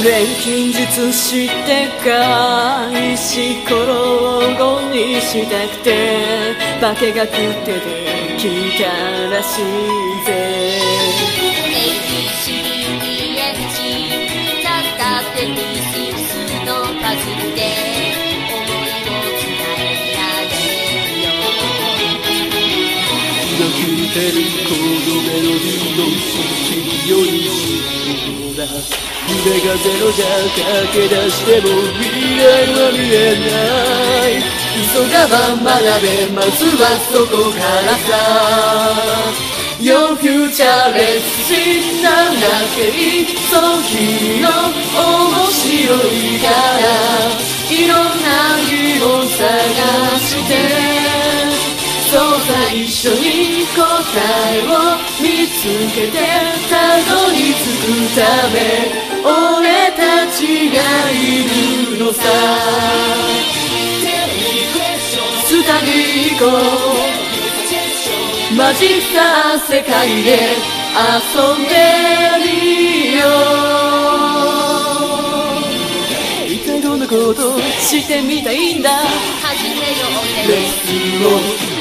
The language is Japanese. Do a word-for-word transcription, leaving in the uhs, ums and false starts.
錬金術して開始転ごにしたくて化けが食ってできたらしいぜ。 エービーシーディーエフジー ちゃんたってピースのパズルで思いを伝えられるよ。 今聴いてるこのメロディーの響きよりそうだ。夢がゼロじゃ駆け出しても未来は見えない。急がば学べまずはそこからさ。Your future let's see なんだっけいっそ君の面白いからいろんな疑問探してそうさ一緒に答えを見つけてたどり着くため俺たちがいるのさ。スタディーゴマジさ世界で遊んでみよう。一体どんなことしてみたいんだ。 始めようぜ。 レッスンを